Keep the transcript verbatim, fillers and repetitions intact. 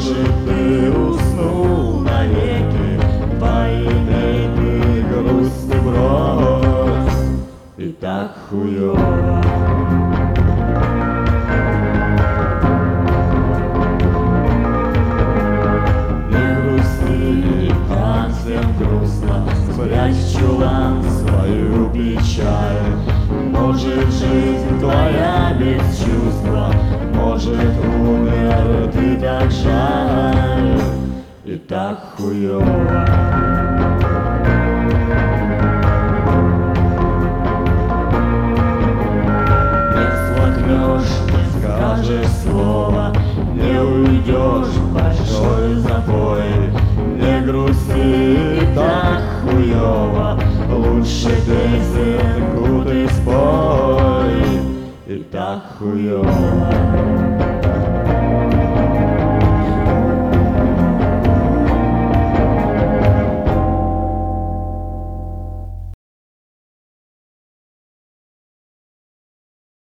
Может, ты уснул навеки, поимей ты грусть и брось, и так хуёво. Грустно, спрячь в чулан свою печаль. Может, жизнь твоя без чувства, может, умер ты так жаль, и так хуёво. Не всплакнешь, не скажешь слова, не уйдешь в большой запой. Не грусти, так хуёво, лучше песенку ты спой, и так хуёво.